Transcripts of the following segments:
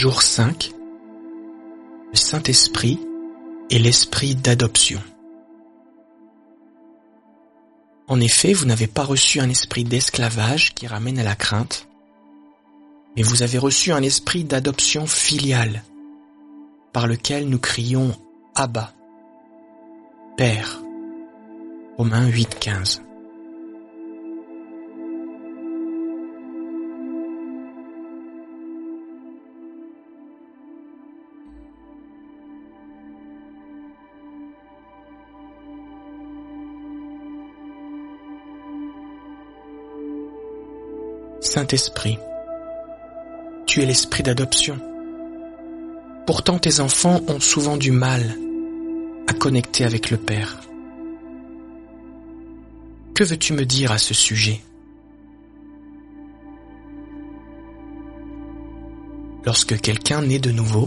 Jour 5. Le Saint-Esprit et l'Esprit d'adoption. En effet, vous n'avez pas reçu un esprit d'esclavage qui ramène à la crainte, mais vous avez reçu un esprit d'adoption filiale, par lequel nous crions « Abba », « Père » Romains 8,15. Saint-Esprit, tu es l'esprit d'adoption. Pourtant tes enfants ont souvent du mal à connecter avec le Père. Que veux-tu me dire à ce sujet? Lorsque quelqu'un naît de nouveau,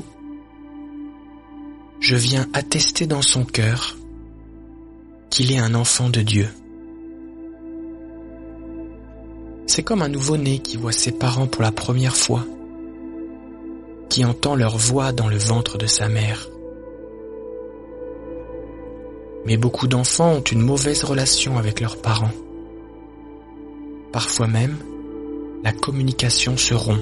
je viens attester dans son cœur qu'il est un enfant de Dieu. C'est comme un nouveau-né qui voit ses parents pour la première fois, qui entend leur voix dans le ventre de sa mère. Mais beaucoup d'enfants ont une mauvaise relation avec leurs parents. Parfois même, la communication se rompt.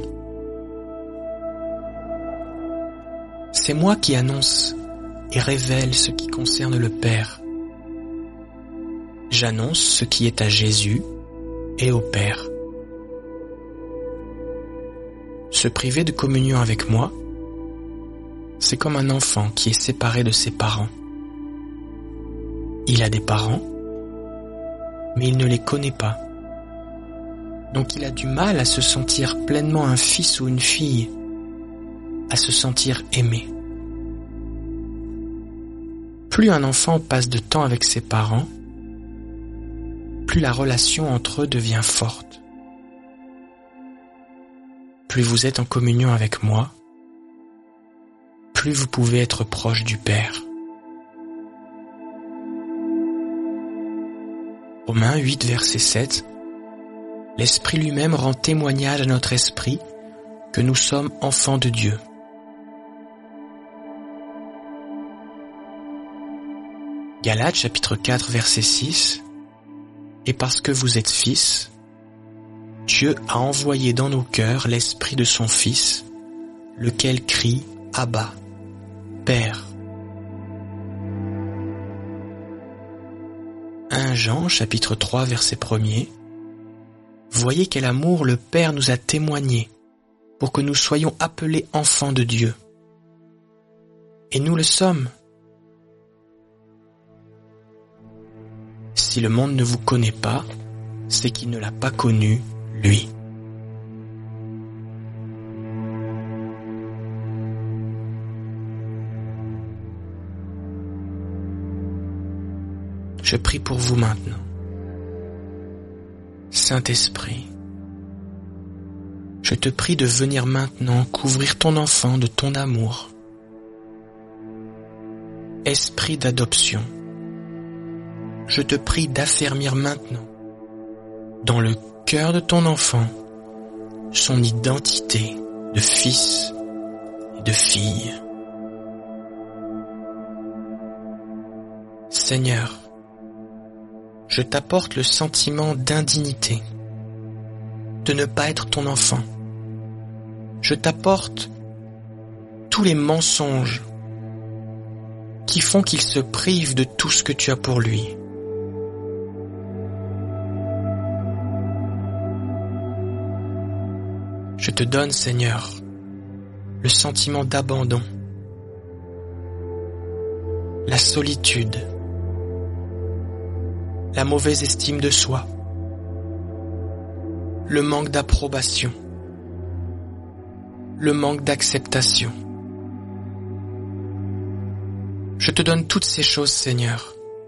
C'est moi qui annonce et révèle ce qui concerne le Père. J'annonce ce qui est à Jésus et au Père. Se priver de communion avec moi, c'est comme un enfant qui est séparé de ses parents. Il a des parents, mais il ne les connaît pas. Donc il a du mal à se sentir pleinement un fils ou une fille, à se sentir aimé. Plus un enfant passe de temps avec ses parents, plus la relation entre eux devient forte. Plus vous êtes en communion avec moi, plus vous pouvez être proche du Père. Romains 8, verset 7. L'Esprit lui-même rend témoignage à notre esprit que nous sommes enfants de Dieu. Galates chapitre 4, verset 6. Et parce que vous êtes fils, Dieu a envoyé dans nos cœurs l'Esprit de son Fils, lequel crie « Abba, Père ». 1 Jean chapitre 3, verset 1er. Voyez quel amour le Père nous a témoigné pour que nous soyons appelés enfants de Dieu. Et nous le sommes. Si le monde ne vous connaît pas, c'est qu'il ne l'a pas connu, lui. Je prie pour vous maintenant. Saint-Esprit, je te prie de venir maintenant couvrir ton enfant de ton amour. Esprit d'adoption, je te prie d'affermir maintenant, dans le cœur de ton enfant, son identité de fils et de fille. Seigneur, je t'apporte le sentiment d'indignité, de ne pas être ton enfant. Je t'apporte tous les mensonges qui font qu'il se prive de tout ce que tu as pour lui. Je te donne, Seigneur, le sentiment d'abandon, la solitude, la mauvaise estime de soi, le manque d'approbation, le manque d'acceptation. Je te donne toutes ces choses, Seigneur,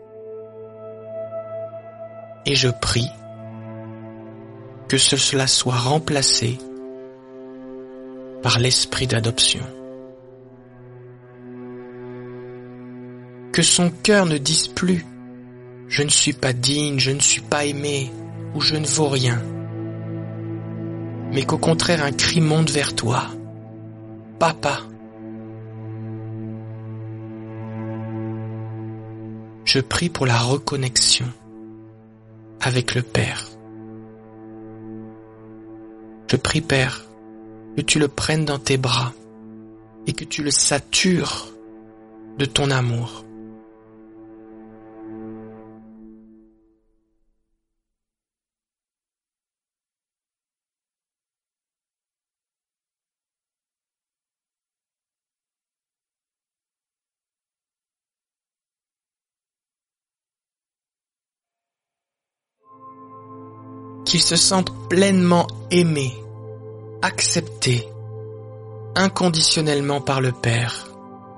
et je prie que cela soit remplacé par l'esprit d'adoption. Que son cœur ne dise plus « Je ne suis pas digne, je ne suis pas aimé » ou « Je ne vaux rien », mais qu'au contraire un cri monte vers toi Papa. Je prie pour la reconnexion avec le Père. Je prie, Père, que tu le prennes dans tes bras et que tu le satures de ton amour. Qu'il se sente pleinement aimé, accepté, inconditionnellement par le Père.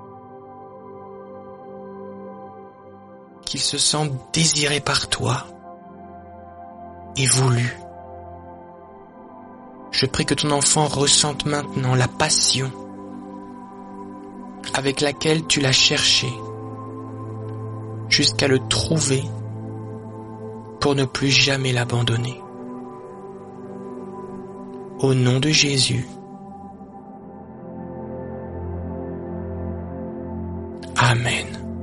Qu'il se sente désiré par toi et voulu. Je prie que ton enfant ressente maintenant la passion avec laquelle tu l'as cherché jusqu'à le trouver pour ne plus jamais l'abandonner. Au nom de Jésus. Amen.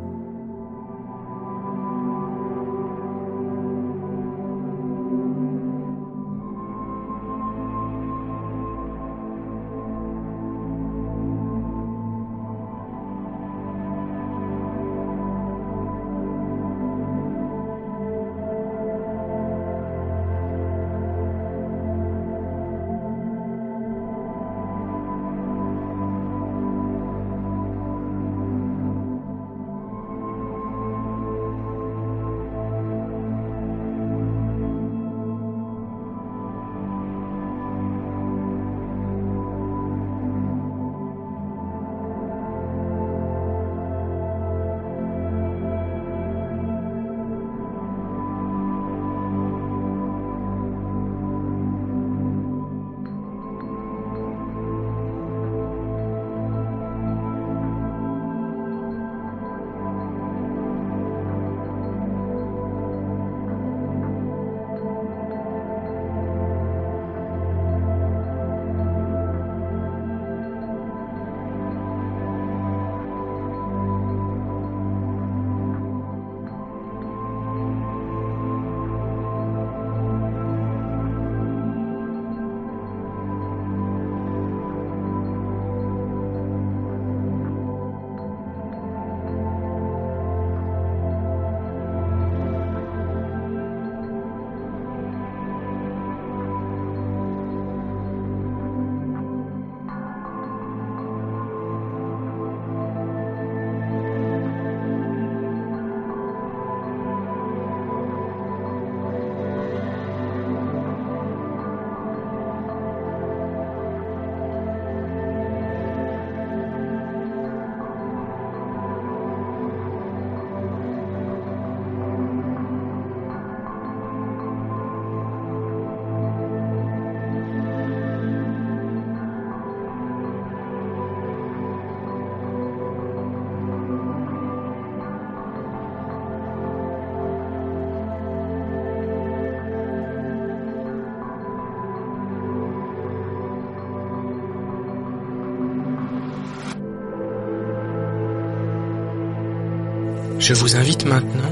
Je vous invite maintenant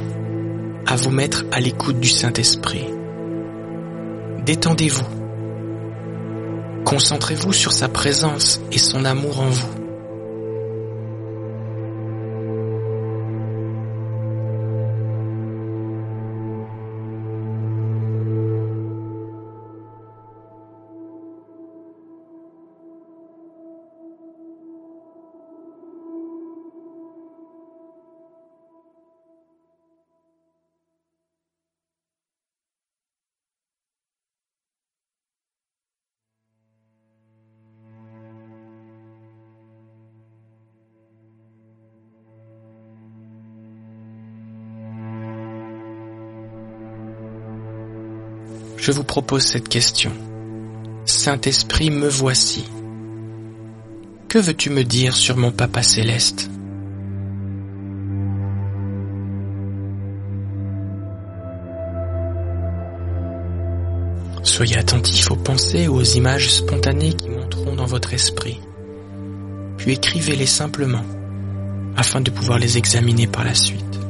à vous mettre à l'écoute du Saint-Esprit. Détendez-vous. Concentrez-vous sur sa présence et son amour en vous. Je vous propose cette question. Saint-Esprit, me voici. Que veux-tu me dire sur mon Papa céleste ? Soyez attentifs aux pensées ou aux images spontanées qui monteront dans votre esprit. puis écrivez-les simplement, afin de pouvoir les examiner par la suite.